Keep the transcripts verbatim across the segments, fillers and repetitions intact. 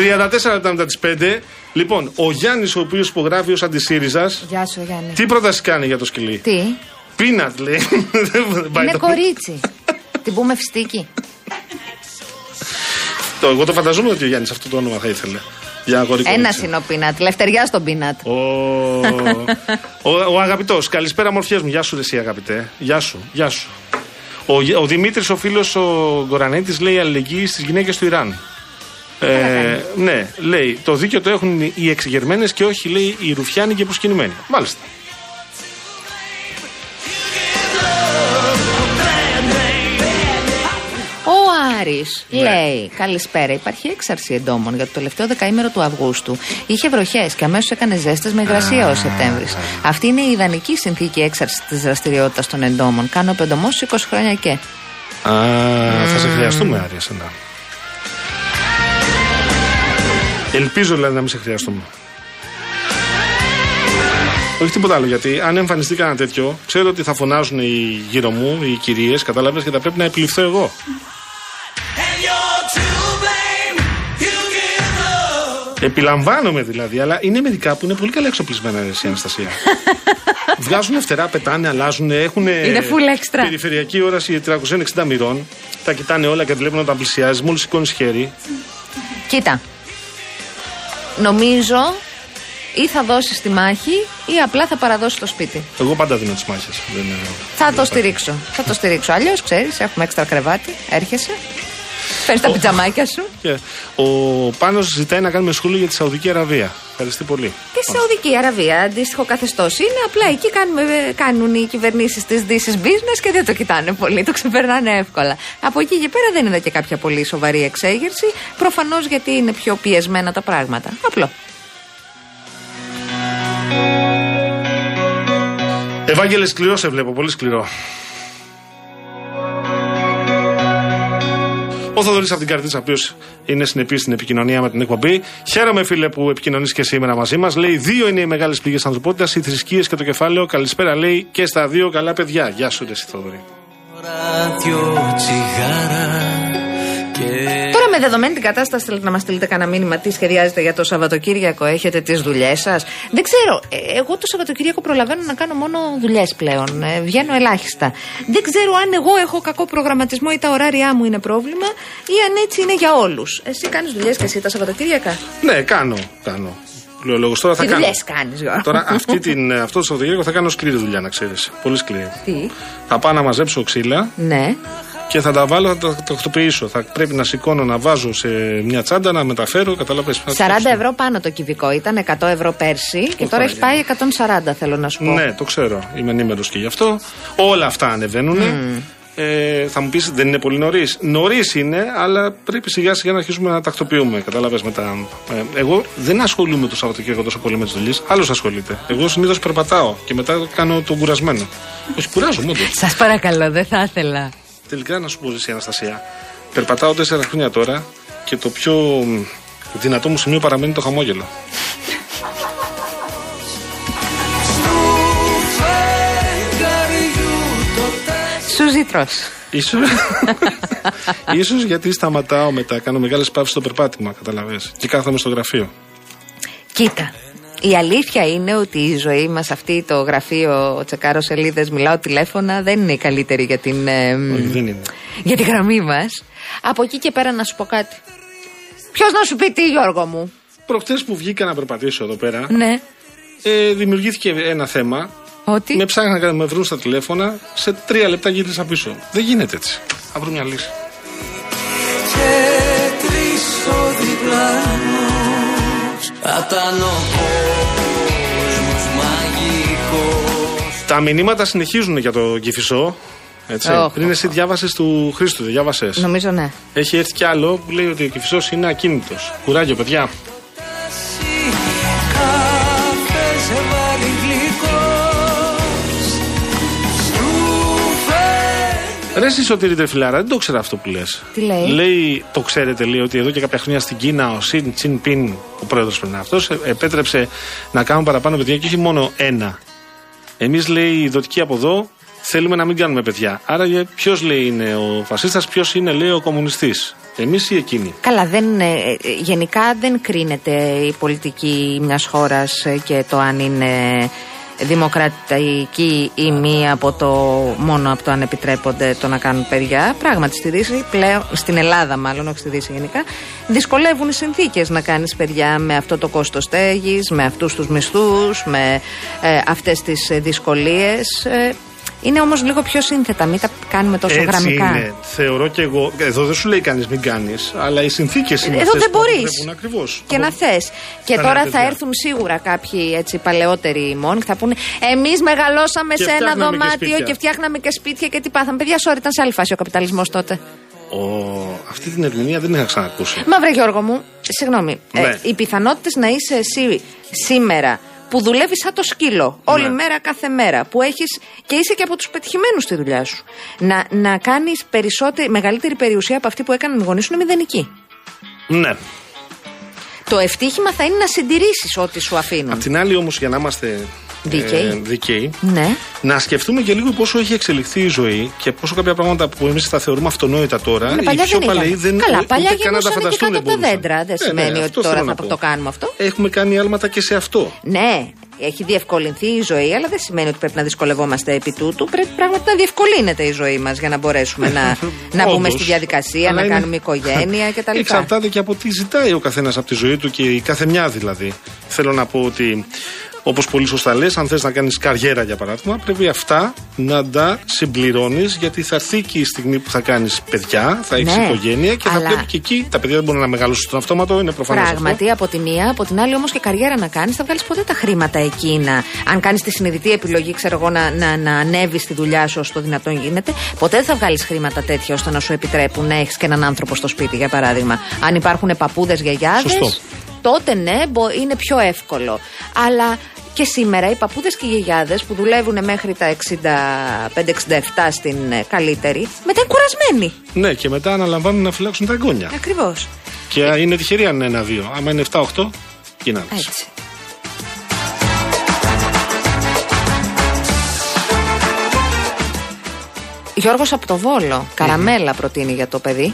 τριάντα τέσσερα λεπτά μετά τις πέντε. Λοιπόν, ο Γιάννης, ο οποίος υπογράφει ως αντισύριζας. Γεια σου, Γιάννη. Τι πρόταση κάνει για το σκυλί? Τι? Πίνατ, λέει. Είναι κορίτσι. Την πούμε φιστίκι. Το, εγώ το φανταζόμαι ότι ο Γιάννης αυτό το όνομα θα ήθελε. Ένας είναι ο Πίνατ. Λευτεριά στον Πίνατ. Ο, ο, ο αγαπητός. Καλησπέρα, μορφιές μου. Γεια σου, εσύ, αγαπητέ. Γεια σου, γεια σου. Ο, ο Δημήτρης, ο φίλος, ο Γκορανίτης, λέει αλληλεγγύη στις γυναίκες του Ιράν. Ε, ναι, λέει το δίκαιο το έχουν οι εξεγερμένες και όχι, λέει, οι ρουφιάνοι και προσκυνημένοι. Μάλιστα. Ο Άρης ναι. λέει: καλησπέρα. Υπάρχει έξαρση εντόμων για το τελευταίο δεκαήμερο του Αυγούστου. Είχε βροχές και αμέσως έκανε ζέστες με υγρασία ο Σεπτέμβρης. Αυτή είναι η ιδανική συνθήκη έξαρση της δραστηριότητας των εντόμων. Κάνω πεντωμό είκοσι χρόνια και. Α, mm. θα σε χρειαστούμε, Άρη, εσένα. Ελπίζω δηλαδή να μην σε χρειαστούμε. Όχι τίποτα άλλο, γιατί αν εμφανιστεί κανένα τέτοιο, ξέρω ότι θα φωνάζουν οι γύρω μου, οι κυρίες, κατάλαβες, και θα πρέπει να επιληφθώ εγώ. Επιλαμβάνομαι δηλαδή, αλλά είναι μερικά που είναι πολύ καλά εξοπλισμένα, εσύ, Αναστασία. Βγάζουν φτερά, πετάνε, αλλάζουν, έχουν περιφερειακή όραση τριακόσια εξήντα μοιρών. Τα κοιτάνε όλα και βλέπουν όταν πλησιάζει, μόλις σηκώνεις χέρι. Κοίτα. Νομίζω ή θα δώσεις τη μάχη ή απλά θα παραδώσεις το σπίτι. Εγώ πάντα δίνω τις μάχες. Δεν είναι... Θα το στηρίξω. Θα το στηρίξω. Αλλιώς, ξέρεις, έχουμε έξτρα κρεβάτι. Έρχεσαι. Φέρεις τα πιτζαμάκια σου. Yeah. Ο Πάνος ζητάει να κάνουμε σχόλιο για τη Σαουδική Αραβία. Ευχαριστώ πολύ. Και στη Σαουδική Αραβία αντίστοιχο καθεστώς είναι. Απλά εκεί κάνουμε, κάνουν οι κυβερνήσεις της Δύσης business και δεν το κοιτάνε πολύ. Το ξεπερνάνε εύκολα. Από εκεί και πέρα δεν είναι και κάποια πολύ σοβαρή εξέγερση. Προφανώς γιατί είναι πιο πιεσμένα τα πράγματα. Απλό. Ευάγγελε, σκληρό σε βλέπω. Πολύ σκληρό. Ο Θοδωρής από την Καρτίτσα, ο οποίος είναι συνεπής στην επικοινωνία με την εκπομπή. Χαίρομαι, φίλε, που επικοινωνείς και σήμερα μαζί μας. Λέει: δύο είναι οι μεγάλες πληγές ανθρωπότητας, οι θρησκείες και το κεφάλαιο. Καλησπέρα, λέει, και στα δύο καλά παιδιά. Γεια σου, εσύ, Θοδωρή. Τώρα, με δεδομένη την κατάσταση, θέλετε να μας στείλετε κανένα μήνυμα τι σχεδιάζετε για το Σαββατοκύριακο, έχετε τις δουλειές σας? Δεν ξέρω. Εγώ το Σαββατοκύριακο προλαβαίνω να κάνω μόνο δουλειές πλέον. Ε, βγαίνω ελάχιστα. Δεν ξέρω αν εγώ έχω κακό προγραμματισμό ή τα ωράριά μου είναι πρόβλημα ή αν έτσι είναι για όλους. Εσύ κάνεις δουλειές και εσύ τα Σαββατοκύριακα? Ναι, κάνω. κάνω. Λόγος, τώρα θα τι κάνω. δουλειές κάνεις, Γιώργο? Τώρα αυτή την, αυτό το Σαββατοκύριακο θα κάνω σκληρή δουλειά, να ξέρεις. Πολύ σκληρή. Τι? Θα πάω να μαζέψω ξύλα. Ναι. Και θα τα βάλω, θα τα τακτοποιήσω. Θα πρέπει να σηκώνω, να βάζω σε μια τσάντα, να μεταφέρω. Καταλαβαίνεις. σαράντα ευρώ πάνω το κυβικό. Ήταν εκατό ευρώ πέρσι και τώρα έχει πάει εκατόν σαράντα, θέλω να σου πω. Ναι, το ξέρω. Είμαι ενήμερος και γι' αυτό. Όλα αυτά ανεβαίνουν. Mm. Ε, θα μου πεις, δεν είναι πολύ νωρίς? Νωρίς είναι, αλλά πρέπει σιγά σιγά να αρχίσουμε να τακτοποιούμε. Καταλαβαίνεις μετά. Ε, εγώ δεν ασχολούμαι το Σαββατοκύριακο τόσο πολύ με τις δουλειές. Άλλος ασχολείται. Εγώ συνήθως περπατάω και μετά κάνω τον κουρασμένο. Όχι, κουράζομαι, όντως. Σας παρακαλώ, δεν θα ήθελα. Τελικά να σου πω, εσύ, Αναστασία, περπατάω τέσσερα χρόνια τώρα και το πιο δυνατό μου σημείο παραμένει το χαμόγελο. Σου ζήτρος. Ίσως, ίσως γιατί σταματάω μετά, κάνω μεγάλες παύσεις στο περπάτημα, καταλαβαίνεις, και κάθομαι στο γραφείο. Κοίτα. Η αλήθεια είναι ότι η ζωή μας αυτή, το γραφείο, τσεκάρω σελίδες, μιλάω τηλέφωνα, δεν είναι η καλύτερη για την, ε, Όχι, δεν είναι. για τη γραμμή μας. Από εκεί και πέρα να σου πω κάτι. Ποιος να σου πει τι, Γιώργο μου? Προχτές που βγήκα να περπατήσω εδώ πέρα, ναι. ε, δημιουργήθηκε ένα θέμα. Ότι? Με ψάχναν να με βρουν στα τηλέφωνα, σε τρία λεπτά γύρισα πίσω. Δεν γίνεται έτσι. Θα βρω μια λύση. Τα μηνύματα συνεχίζουν για το Κηφισό. Έτσι. Oh, Πριν oh, εσύ oh. διάβασες του Χρήστου, δεν διάβασες? Νομίζω ναι. Έχει έρθει κι άλλο που λέει ότι ο Κηφισός είναι ακίνητος. Κουράγιο, παιδιά. Ρε εσύ Σωτήρη τρεφιλάρα, δεν το ξέρω αυτό που λες. Τι λέει? Λέει, το ξέρετε, λέει, ότι εδώ και κάποια χρόνια στην Κίνα ο Σιν Τσιν Πιν, ο πρόεδρος πριν αυτός, επέτρεψε να κάνουν παραπάνω παιδιά και όχι μόνο ένα. Εμείς, λέει, οι δοτικοί από εδώ θέλουμε να μην κάνουμε παιδιά. Άρα ποιος, λέει, είναι ο φασίστας, ποιος είναι, λέει, ο κομμουνιστής. Εμείς ή εκείνοι? Καλά, δεν, ε, γενικά δεν κρίνεται η πολιτική μιας χώρας και το αν είναι δημοκρατική ή μη από το μόνο από το αν επιτρέπονται το να κάνουν παιδιά. Πράγματι στη Δύση πλέον, στην Ελλάδα μάλλον, όχι στη Δύση γενικά, δυσκολεύουν οι συνθήκες να κάνεις παιδιά με αυτό το κόστος στέγης, με αυτούς τους μισθούς, με ε, αυτές τις δυσκολίες. Ε, είναι όμως λίγο πιο σύνθετα, μην τα κάνουμε τόσο έτσι γραμμικά. Είναι. Θεωρώ και εγώ. Εδώ δεν σου λέει κανείς μην κάνεις, αλλά οι συνθήκες είναι εδώ αυτές δεν που μπορείς ακριβώς. και από... να θες. Και τώρα θα έρθουν σίγουρα κάποιοι έτσι παλαιότεροι μόνοι και θα πούνε εμείς μεγαλώσαμε και σε ένα δωμάτιο και, και φτιάχναμε και σπίτια και τι πάθαμε. Παιδιά, sorry, ήταν σε άλλη φάση ο καπιταλισμός τότε. Ο... Αυτή την ερμηνεία δεν είχα ξανακούσει. Μα βρε Γιώργο μου, συγγνώμη. Ναι. Ε, οι πιθανότητες να είσαι εσύ σήμερα που δουλεύεις σαν το σκύλο όλη Ναι. μέρα, κάθε μέρα, που έχεις και είσαι και από τους πετυχημένους στη δουλειά σου, να, να κάνεις περισσότερη, μεγαλύτερη περιουσία από αυτή που έκαναν οι γονείς σου είναι μηδενική. Ναι. Το ευτύχημα θα είναι να συντηρήσεις ό,τι σου αφήνουν. Απ' την άλλη όμως, για να είμαστε Δίκαιοι. ε, δικαίοι, Ναι. να σκεφτούμε και λίγο πόσο έχει εξελιχθεί η ζωή και πόσο κάποια πράγματα που εμείς τα θεωρούμε αυτονόητα τώρα, Ναι, οι παλιά πιο δεν παλαιοί ήταν. δεν Καλά, παλιά ούτε καν να τα γεννούσαν και φανταστούν κάτω δεν από τα μπορούσαν. δέντρα. Δεν Ε, σημαίνει ναι, ότι αυτό τώρα θέλω θα να πω. το κάνουμε αυτό. Έχουμε κάνει άλματα και σε αυτό. Ναι, έχει διευκολυνθεί η ζωή, αλλά δεν σημαίνει ότι πρέπει να δυσκολευόμαστε επί τούτου. Πρέπει πράγματι να διευκολύνεται η ζωή μας για να μπορέσουμε να, να μπούμε Όντως. στη διαδικασία, Αλλά να είναι... κάνουμε οικογένεια κτλ. Εξαρτάται και από τι ζητάει ο καθένας από τη ζωή του και η κάθε μια δηλαδή. Θέλω να πω ότι, όπως πολύ σωστά λες, αν θες να κάνεις καριέρα για παράδειγμα, πρέπει αυτά να τα συμπληρώνεις, γιατί θα έρθει και η στιγμή που θα κάνεις παιδιά, θα έχεις Ναι, οικογένεια και αλλά... θα πρέπει και εκεί τα παιδιά δεν μπορούν να μεγαλώσουν στον αυτόματο, είναι προφανές. Πράγματι, αυτό. από τη μία, από την άλλη όμως και καριέρα να κάνεις, θα βγάλεις ποτέ τα χρήματα εκείνα. Αν κάνεις τη συνειδητή επιλογή, ξέρω εγώ, να, να, να ανέβεις στη δουλειά σου όσο το δυνατόν γίνεται, ποτέ δεν θα βγάλεις χρήματα τέτοια ώστε να σου επιτρέπουν να έχεις και έναν άνθρωπο στο σπίτι, για παράδειγμα. Αν υπάρχουν παππούδες, γιαγιάδες, τότε ναι, είναι πιο εύκολο. Αλλά και σήμερα οι παππούδες και οι γιαγιάδες που δουλεύουν μέχρι τα εξήντα πέντε εξήντα επτά στην καλύτερη, μετά είναι κουρασμένοι. Ναι, και μετά αναλαμβάνουν να φυλάξουν τα εγγόνια. Ακριβώς. Και είναι τυχεροί αν είναι ένα-δύο. Άμα είναι επτά οκτώ, γίνανε. Έτσι. Γιώργος από το Βόλο, καραμέλα προτείνει για το παιδί.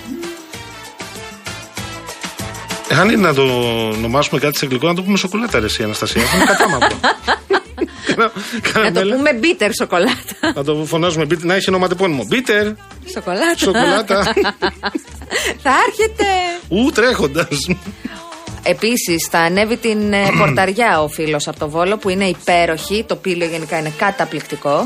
Αν είναι να το ονομάσουμε κάτι σε αγγλικό, να το πούμε σοκολάτα, ρε εσύ Αναστασία. Είναι κατάμαυρο. Να το πούμε μπίτερ σοκολάτα. Να το φωνάζουμε μπίτερ, να έχει ονοματεπώνυμο. Μπίτερ. Σοκολάτα. Σοκολάτα. Θα έρχεται. Ου, τρέχοντας. Επίσης θα ανέβει την ε, πορταριά ο φίλος από το Βόλο που είναι υπέροχη. Το πύλιο γενικά είναι καταπληκτικό.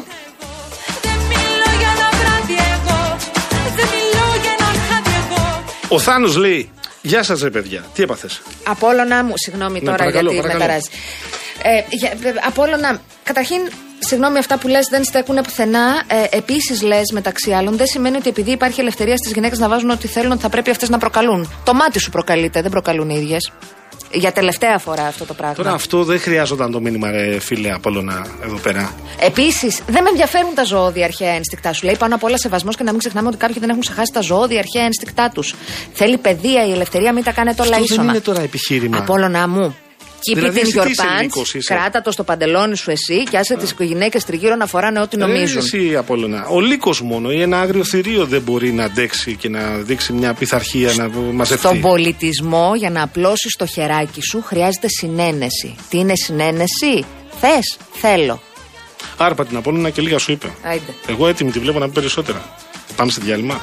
Ο Θάνος λέει: Γεια σας, ρε παιδιά. Τι έπαθες? Απόλλωνα μου, συγγνώμη τώρα παρακαλώ, γιατί παρακαλώ. με ταράζει. Ε, για, ε, Απόλλωνα, καταρχήν, συγγνώμη, αυτά που λες δεν στέκουν πουθενά. Ε, Επίσης, λες μεταξύ άλλων, δεν σημαίνει ότι επειδή υπάρχει ελευθερία στις γυναίκες να βάζουν ό,τι θέλουν, ότι θα πρέπει αυτές να προκαλούν. Το μάτι σου προκαλείται, δεν προκαλούν οι ίδιες. Για τελευταία φορά αυτό το πράγμα. Τώρα αυτό δεν χρειάζονταν το μήνυμα, ρε φίλε Απόλλωνα, εδώ πέρα. Επίσης, δεν με ενδιαφέρουν τα ζώδια αρχαία ένστικτά σου. Λέει πάνω απ' όλα σεβασμός και να μην ξεχνάμε ότι κάποιοι δεν έχουν ξεχάσει τα ζώδια αρχαία ένστικτά τους. Θέλει παιδεία, η ελευθερία, μην τα κάνετε όλα Αυτό ίσονα. δεν είναι τώρα επιχείρημα. Απόλλωνα μου. Keep Δηλαδή, it in εσύ your τι είσαι, pants, Νίκος, είσαι? κράτα το στο παντελόνι σου εσύ και άσε τις γυναίκες τριγύρω να φοράνε ό,τι νομίζουν. Ε, εσύ, Απόλλωνα. Ο λύκος μόνο ή ένα άγριο θηρίο δεν μπορεί να αντέξει και να δείξει μια πειθαρχία να μαζευτεί. Στον πολιτισμό, για να απλώσεις το χεράκι σου, χρειάζεται συνένεση. Τι είναι συνένεση? Θες? Θέλω. Άρπα την Απόλλωνα και λίγα σου είπε. Άιντε. Εγώ έτοιμη τη βλέπω να πει περισσότερα. Πάμε σε διάλειμμα.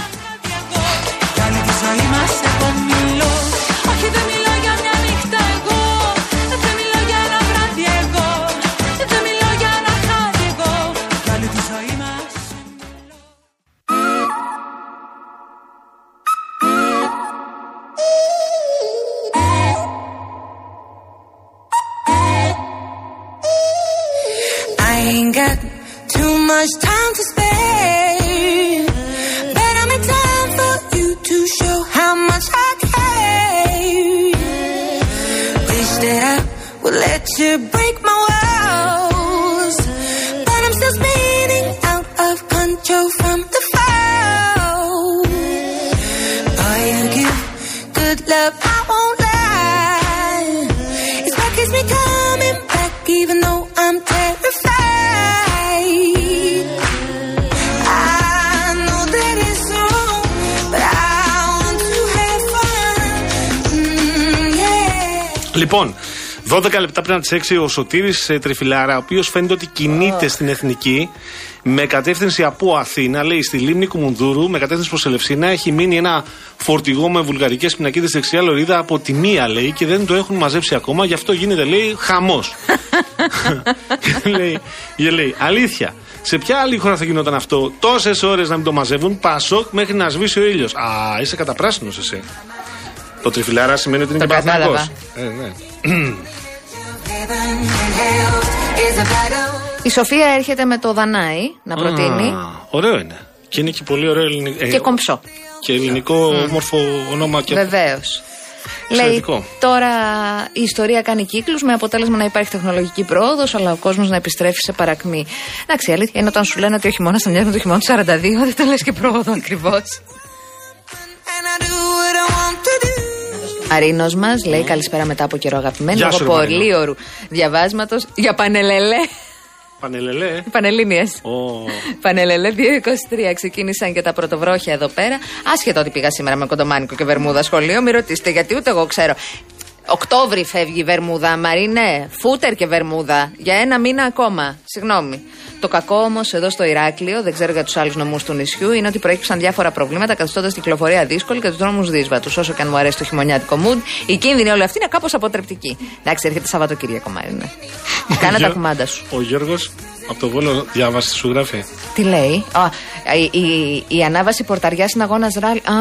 Got too much time to spare, but I'm in time for you to show how much I care. Wish that I would let you break my walls, but I'm still spinning out of control from the fall. Boy, you give good love, I won't lie. It's what keeps me coming back, even though I'm terrified. I know that it's wrong, but I want to Λοιπόν, δώδεκα λεπτά πριν από τις έξι ο Σωτήρης Τριφυλάρα, ο οποίος φαίνεται ότι κινείται oh. στην Εθνική με κατεύθυνση από Αθήνα, λέει στη λίμνη Κουμουνδούρου, με κατεύθυνση προς Ελευσίνα. Έχει μείνει ένα φορτηγό με βουλγαρικές πινακίδες στη δεξιά λωρίδα από τη μία, λέει, και δεν το έχουν μαζέψει ακόμα. Γι' αυτό γίνεται, λέει, χαμός. και λέει, και λέει, αλήθεια. Σε ποια άλλη χώρα θα γινόταν αυτό, τόσες ώρες να μην το μαζεύουν, Πασόκ μέχρι να σβήσει ο ήλιος. Α, είσαι καταπράσινος εσύ. Το Τριφυλάρα σημαίνει ότι είναι και Παναθηναϊκός. Ε, ναι. Η Σοφία έρχεται με το Δανάη να προτείνει. Α, ωραίο είναι. Και είναι και πολύ ωραίο ελληνικό. Και κομψό. Και ελληνικό mm. όμορφο όνομα. Και... Βεβαίως. Λέει, τώρα η ιστορία κάνει κύκλους με αποτέλεσμα να υπάρχει τεχνολογική πρόοδος, αλλά ο κόσμος να επιστρέφει σε παρακμή. Εντάξει, η αλήθεια είναι όταν σου λένε ότι ο χειμώνας θα μοιάζει με το χειμώνα του σαράντα δύο, δεν το λες και πρόοδο ακριβώς. Αρίνος μας λέει καλησπέρα μετά από καιρό αγαπημένη. Λόγω πολύ ωρου διαβάσματος για πανελελέ. Πανελελέ. Πανελλήνιες. Oh. Πανελελέ δύο είκοσι τρία ξεκίνησαν και τα πρωτοβρόχια εδώ πέρα. Άσχετο ότι πήγα σήμερα με κοντομάνικο και βερμούδα σχολείο, μην ρωτήσετε γιατί ούτε εγώ ξέρω. Οκτώβρη φεύγει η βερμούδα, Μαρίνε. Φούτερ και βερμούδα. Για ένα μήνα ακόμα. Συγγνώμη. Το κακό όμως εδώ στο Ηράκλειο, δεν ξέρω για τους άλλους νομούς του νησιού, είναι ότι προέκυψαν διάφορα προβλήματα καθιστώντας την κυκλοφορία δύσκολη και τους δρόμους δύσβατους. Όσο και αν μου αρέσει το χειμωνιάτικο mood, η κίνδυνη όλη αυτή είναι κάπως αποτρεπτική. Εντάξει, έρχεται Σαββατοκύριακο, Μαρίνα. Κάνε τα κουμάντα σου. Ο Γιώργος από το Βόλο διάβασε τι σου γράφει. Τι λέει. Α, η, η, η ανάβαση πορταριάς είναι αγώνας ράλι. Α.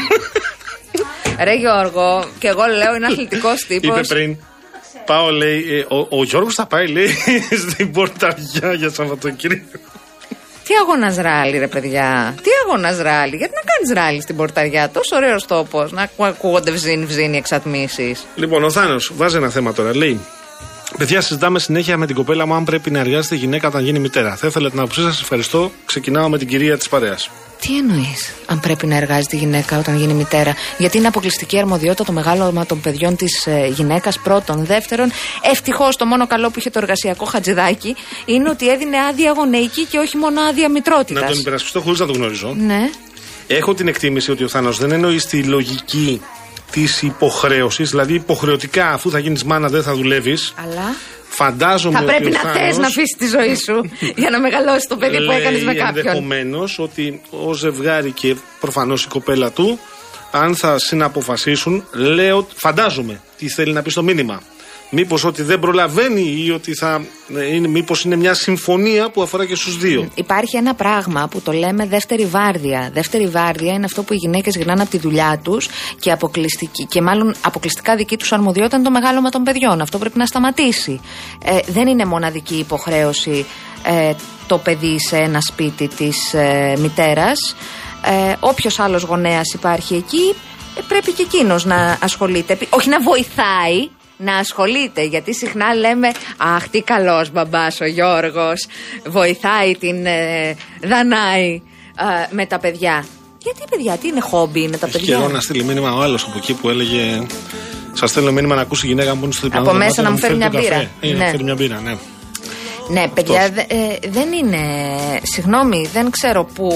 Ρε Γιώργο, και εγώ λέω είναι αθλητικός τύπος. Είπε πριν. Πάω, λέει, ο, ο Γιώργος θα πάει, λέει, στην πορταριά για Σαββατοκύριακο. Τι αγώνας ράλι, ρε παιδιά. Τι αγώνας ράλι. Γιατί να κάνεις ράλι στην πορταριά. Τόσο ωραίος τόπος. Να ακούγονται βζίνι, βζίνι, εξατμίσεις. Λοιπόν, ο Θάνος βάζει ένα θέμα τώρα. Λέει, παιδιά, συζητάμε συνέχεια με την κοπέλα μου αν πρέπει να εργάζεται η γυναίκα όταν γίνει μητέρα. Θα ήθελα την άποψή σας. Ευχαριστώ. Ξεκινάω με την κυρία της παρέας. Τι εννοείς, αν πρέπει να εργάζεται η γυναίκα όταν γίνει μητέρα? Γιατί είναι αποκλειστική αρμοδιότητα το μεγάλωμα των παιδιών της ε, γυναίκας, πρώτον. Δεύτερον, ευτυχώς το μόνο καλό που είχε το εργασιακό Χατζηδάκι είναι ότι έδινε άδεια γονεϊκή και όχι μόνο άδεια μητρότητας. Να τον υπερασπιστώ χωρίς να το γνωρίζω. Ναι. Έχω την εκτίμηση ότι ο Θάνος δεν εννοεί στη λογική της υποχρέωσης, δηλαδή υποχρεωτικά αφού θα γίνεις μάνα δεν θα δουλεύεις. Αλλά. Φαντάζομαι θα πρέπει ότι να Θάνος... θες να αφήσεις τη ζωή σου για να μεγαλώσει το παιδί που έκανες με κάποιον. Ενδεχομένως ότι ο ζευγάρι και προφανώς η κοπέλα του, αν θα συναποφασίσουν, λέω, φαντάζομαι τι θέλει να πει στο μήνυμα. Μήπως ότι δεν προλαβαίνει ή ότι θα είναι, μήπως είναι μια συμφωνία που αφορά και στους δύο. Υπάρχει ένα πράγμα που το λέμε δεύτερη βάρδια. Δεύτερη βάρδια είναι αυτό που οι γυναίκες γυρνάνε από τη δουλειά τους και, και μάλλον αποκλειστικά δική τους αρμοδιότητα είναι το μεγάλωμα των παιδιών. Αυτό πρέπει να σταματήσει. Ε, δεν είναι μοναδική υποχρέωση ε, το παιδί σε ένα σπίτι της ε, μητέρας. Ε, όποιος άλλος γονέας υπάρχει εκεί ε, πρέπει και εκείνος να ασχολείται. Όχι να βοηθάει, να ασχολείται, γιατί συχνά λέμε αχ τι καλός μπαμπάς ο Γιώργος, βοηθάει την ε, Δανάη ε, με τα παιδιά. Γιατί παιδιά, τι είναι χόμπι με τα Έχει παιδιά? καιρό να στείλει μήνυμα ο άλλος από εκεί που έλεγε σας στέλνω μήνυμα να ακούσει η γυναίκα μου στο διπλανό. Από μέσα να μου φέρει μια μπύρα. Ναι. Να φέρει μια μπύρα, ναι. Ναι, παιδιά, ε, δεν είναι, συγγνώμη, δεν ξέρω που...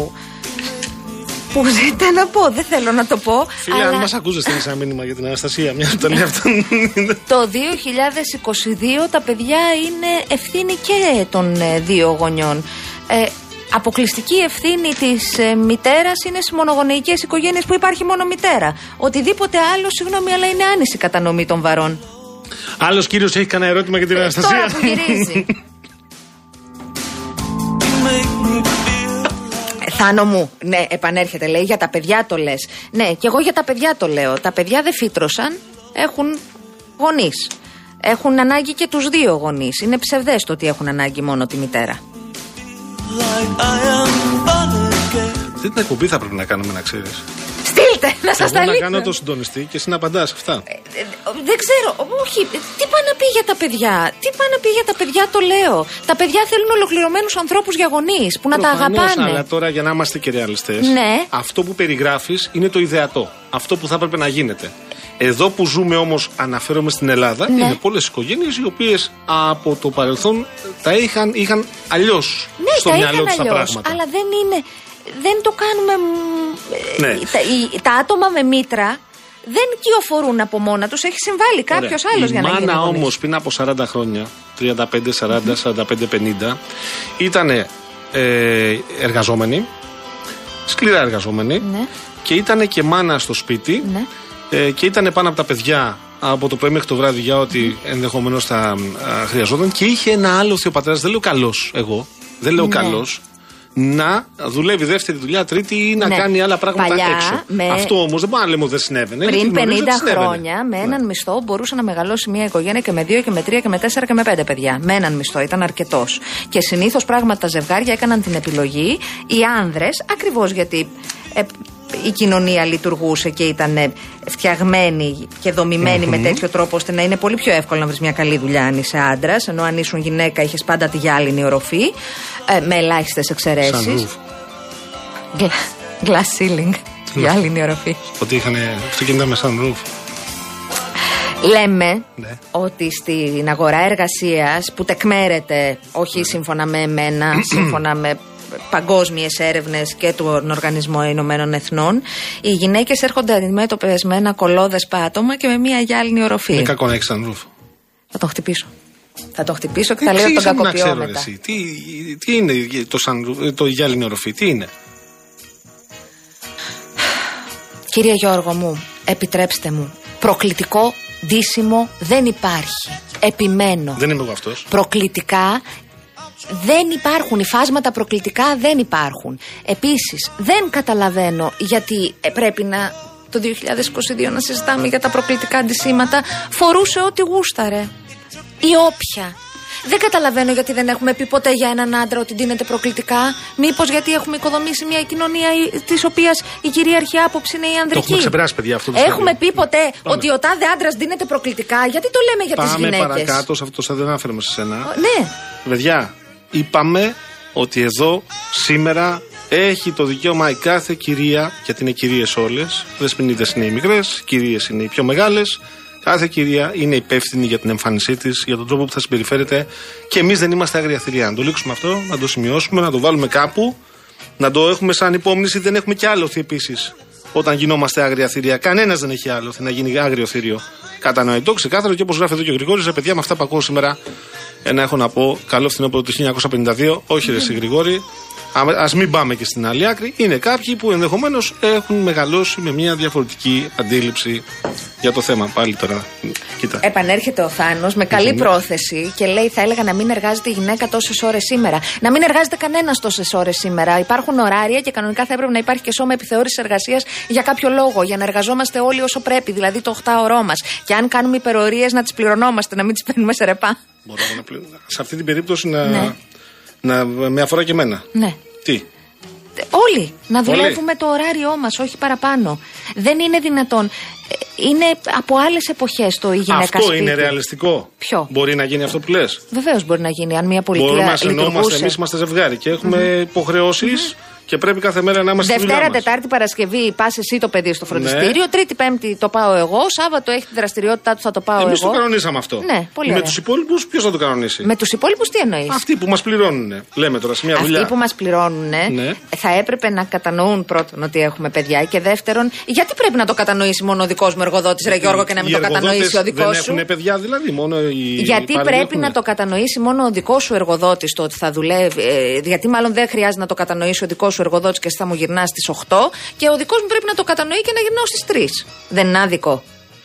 Που ζητά να πω, δεν θέλω να το πω. Φίλε, αλλά... αν μας ακούς, στέλνεις ένα μήνυμα για την Αναστασία. Μια το λέει αυτό. Το δύο χιλιάδες είκοσι δύο τα παιδιά είναι ευθύνη και των ε, δύο γονιών. Ε, αποκλειστική ευθύνη της ε, μητέρας είναι στις μονογονεϊκές οικογένειες που υπάρχει μόνο μητέρα. Οτιδήποτε άλλο, συγγνώμη, αλλά είναι άνηση κατανομή των βαρών. Άλλος κύριος έχει κανένα ερώτημα για την ε, Αναστασία? Τώρα που γυρίζει. Θάνο μου, ναι, επανέρχεται, λέει, για τα παιδιά το λες. Ναι, και εγώ για τα παιδιά το λέω. Τα παιδιά δεν φύτρωσαν, έχουν γονείς. Έχουν ανάγκη και τους δύο γονείς. Είναι ψευδές το ότι έχουν ανάγκη μόνο τη μητέρα. Τι την εκπομπή θα πρέπει να κάνουμε, να ξέρεις? Στείλτε, να σας τα Εγώ λύσω. να κάνω το συντονιστή και εσύ να απαντάς αυτά. Ε, ε, δεν ξέρω, όχι. Τι πάει να πει για τα παιδιά? Τι πάει να πει για τα παιδιά, το λέω. Τα παιδιά θέλουν ολοκληρωμένους ανθρώπους για γονείς που να Προφανώς, τα αγαπάνε. Αλλά τώρα για να είμαστε και ρεαλιστές, ναι. Αυτό που περιγράφεις είναι το ιδεατό. Αυτό που θα έπρεπε να γίνεται. Εδώ που ζούμε όμως, αναφέρομαι στην Ελλάδα, ναι. Είναι πολλές οικογένειες οι οποίες από το παρελθόν τα είχαν, είχαν αλλιώς ναι, στο τα μυαλό τους τα αλλιώς, πράγματα. Αλλά δεν είναι. Δεν το κάνουμε. Ναι. Τα, οι, τα άτομα με μήτρα δεν κυοφορούν από μόνα τους, έχει συμβάλει κάποιος άλλος για να γίνει. Η μάνα όμως πριν από σαράντα χρόνια, τριάντα πέντε, σαράντα, σαράντα πέντε, πενήντα, ήταν ε, εργαζόμενη, σκληρά εργαζόμενη, ναι. Και ήταν και μάνα στο σπίτι, ναι. ε, και ήταν πάνω από τα παιδιά από το πρωί μέχρι το βράδυ για ό,τι mm. ενδεχομένως θα α, χρειαζόταν, και είχε ένα άλλο θεοπατέρας, δεν λέω καλός εγώ, δεν λέω ναι. καλός, να δουλεύει δεύτερη δουλειά, τρίτη ή να ναι. κάνει άλλα πράγματα παλιά, έξω. Με... Αυτό όμως δεν μπορούμε να λέμε ότι δεν συνέβαινε. Πριν πενήντα χρόνια, με έναν ναι. μισθό μπορούσε να μεγαλώσει μια οικογένεια και με δύο και με τρία και με τέσσερα και με πέντε παιδιά. Με έναν μισθό, ήταν αρκετός. Και συνήθως πράγματι τα ζευγάρια έκαναν την επιλογή, οι άνδρες, ακριβώς γιατί ε, η κοινωνία λειτουργούσε και ήταν φτιαγμένη και δομημένη mm-hmm. με τέτοιο τρόπο ώστε να είναι πολύ πιο εύκολο να βρεις μια καλή δουλειά αν είσαι άντρας, ενώ αν ήσουν γυναίκα είχες πάντα τη γυάλινη οροφή, ε, με ελάχιστες εξαιρέσεις. Glass ceiling, γυάλινη οροφή. Ότι είχαν αυτοκίνητα με sunroof. Λέμε ναι. ότι στην αγορά εργασίας που τεκμέρεται, όχι ναι. σύμφωνα με εμένα, σύμφωνα με παγκόσμιες έρευνες και του Οργανισμού Ηνωμένων Εθνών, οι γυναίκες έρχονται αντιμέτωπες με ένα κολόδες πάτωμα και με μια γυάλινη οροφή. Είναι κακό να έχεις sunroof. Θα τον χτυπήσω. Θα τον χτυπήσω και θα λέω τον κακοποιώ μετά. Εσύ. Τι, τι είναι το, sunroof, το γυάλινη οροφή, τι είναι? Κύριε Γιώργο μου, επιτρέψτε μου, προκλητικό ντύσιμο δεν υπάρχει. Επιμένω. Δεν είμαι εγώ αυτός. Προκλητικά δεν υπάρχουν, υφάσματα προκλητικά δεν υπάρχουν. Επίσης, δεν καταλαβαίνω γιατί πρέπει να το δύο χιλιάδες είκοσι δύο να συζητάμε για τα προκλητικά αντισήματα. Φορούσε ό,τι γούσταρε. Ή όποια. Δεν καταλαβαίνω γιατί δεν έχουμε πει ποτέ για έναν άντρα ότι ντύνεται προκλητικά. Μήπως γιατί έχουμε οικοδομήσει μια κοινωνία της οποίας η κυρίαρχη άποψη είναι η ανδρική. Το έχουμε ξεπεράσει, παιδιά, αυτό το Έχουμε στάδιο. πει ποτέ Πάμε. ότι ο τάδε άντρας ντύνεται προκλητικά? Γιατί το λέμε για Πάμε τις γυναίκες? Πάμε παρακάτω, σε αυτό το δεν αναφέρομαι σε σένα. Ναι. Παιδιά, είπαμε ότι εδώ σήμερα έχει το δικαίωμα η κάθε κυρία, γιατί είναι κυρίες όλες, δεσποινίδες είναι οι μικρές, κυρίες είναι οι πιο μεγάλες. Κάθε κυρία είναι υπεύθυνη για την εμφάνισή της, για τον τρόπο που θα συμπεριφέρεται, και εμείς δεν είμαστε άγρια θηρία. Να το λήξουμε αυτό, να το σημειώσουμε, να το βάλουμε κάπου, να το έχουμε σαν υπόμνηση. Δεν έχουμε κι άλοθη επίσης όταν γινόμαστε άγρια θηρία. Κανένας δεν έχει άλοθη να γίνει άγριο θηρίο. Κατανοητό, ξεκάθαρο, και όπως γράφει εδώ και ο Γρηγόρης, ρε παιδιά, με αυτά που ακούω σήμερα, ένα έχω να πω. Καλό φθινόπωρο του χίλια εννιακόσια πενήντα δύο. Όχι, ρε εσύ Γρηγόρη. Ας μην πάμε και στην άλλη άκρη. Είναι κάποιοι που ενδεχομένως έχουν μεγαλώσει με μια διαφορετική αντίληψη για το θέμα. Πάλι τώρα, κοίτα. Επανέρχεται ο Θάνος με καλή πρόθεση και λέει: θα έλεγα να μην εργάζεται η γυναίκα τόσες ώρες σήμερα. Να μην εργάζεται κανένας τόσες ώρες σήμερα. Υπάρχουν ωράρια και κανονικά θα έπρεπε να υπάρχει και σώμα επιθεώρησης εργασίας για κάποιο λόγο. Για να εργαζόμαστε όλοι όσο πρέπει, δηλαδή το οκτάωρό μας. Και αν κάνουμε υπερορίες να τις πληρωνόμαστε, να μην τις παίρνουμε σε ρεπά. Μπορούμε να πληρω... Σε αυτή την περίπτωση να. Ναι. Να με αφορά και εμένα. Ναι. Τι? Όλοι να δουλεύουμε Όλοι. το ωράριό μας, όχι παραπάνω. Δεν είναι δυνατόν. Είναι από άλλες εποχές το η γυναίκα αυτό σπίτι. Είναι ρεαλιστικό? Ποιο? Μπορεί να γίνει αυτό που λες? Βεβαίως μπορεί να γίνει. Αν μια πολιτεία μπορούμε να λειτουργούσε. Εμείς είμαστε ζευγάρι και έχουμε mm-hmm. υποχρεώσεις. Mm-hmm. Και πρέπει κάθε μέρα να είμαστε στη δουλειά μας. Δευτέρα, Τετάρτη, Παρασκευή πας εσύ το παιδί στο φροντιστήριο. Ναι. Τρίτη, Πέμπτη το πάω εγώ. Σάββατο έχει τη δραστηριότητά του, θα το πάω Εμείς εγώ. Εμείς το κανονίσαμε αυτό. Ναι, πολύ με τους υπόλοιπους, ποιος θα το κανονίσει? Με τους υπόλοιπους τι εννοείς? Αυτοί που μας πληρώνουν. Λέμε τώρα σε μια Αυτοί δουλειά. Αυτοί που μας πληρώνουν ναι. θα έπρεπε να κατανοούν πρώτον ότι έχουμε παιδιά και δεύτερον, γιατί πρέπει να το κατανοήσει μόνο ο δικός μου εργοδότης, ρε Γιώργο, και να μην το κατανοήσει ο δικός σου? Δεν έχουν παιδιά δηλαδή, μόνο οι. Γιατί πρέπει να το κατανοήσει μόνο ο δικός σου εργοδότης το ότι θα δουλεύει? Γιατί μάλλον δεν χρειάζεται να το κατανοήσει ο δικός σου εργοδότης και θα μου γυρνά στις οκτώ και ο δικός μου πρέπει να το κατανοεί και να γυρνάω στις τρεις. Δεν είναι άδικο?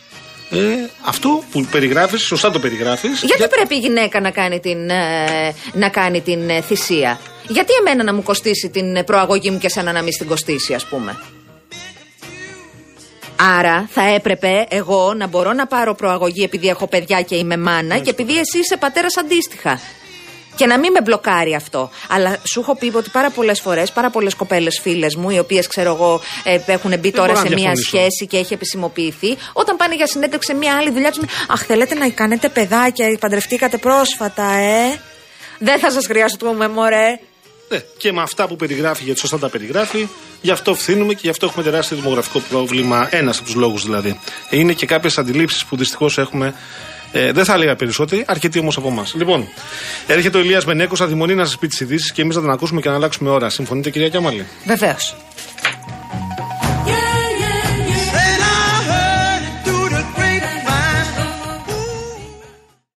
Ε, αυτό που περιγράφεις, σωστά το περιγράφεις. Γιατί για... πρέπει η γυναίκα να κάνει την, ε, να κάνει την ε, θυσία? Γιατί εμένα να μου κοστίσει την προαγωγή μου και σένα να μην στην κοστίσει, ας πούμε? Άρα θα έπρεπε εγώ να μπορώ να πάρω προαγωγή επειδή έχω παιδιά και είμαι μάνα και επειδή εσύ είσαι πατέρας αντίστοιχα. Και να μην με μπλοκάρει αυτό. Αλλά σου έχω πει ότι πάρα πολλές φορές, πάρα πολλές κοπέλες φίλες μου, οι οποίες ξέρω εγώ ε, έχουν μπει τώρα σε μία σχέση και έχει επισημοποιηθεί, όταν πάνε για συνέντευξη σε μία άλλη δουλειά, τους λένε: αχ, θέλετε να κάνετε παιδάκια, παντρευτήκατε πρόσφατα, ε. Δεν θα σας χρειαστούμε, μωρέ. Ναι, και με αυτά που περιγράφει, γιατί σωστά τα περιγράφει, γι' αυτό φθήνουμε και γι' αυτό έχουμε τεράστιο δημογραφικό πρόβλημα. Ένας από τους λόγους δηλαδή. Είναι και κάποιες αντιλήψεις που δυστυχώς έχουμε. Ε, δεν θα έλεγα περισσότεροι, αρκετοί όμως από εμάς. Λοιπόν, έρχεται ο Ηλίας Μενέκος, αδειμονεί να σας πει τις ειδήσεις και εμείς να τον ακούσουμε και να αλλάξουμε ώρα. Συμφωνείτε, κυρία Κιάμαλη? Βεβαίως.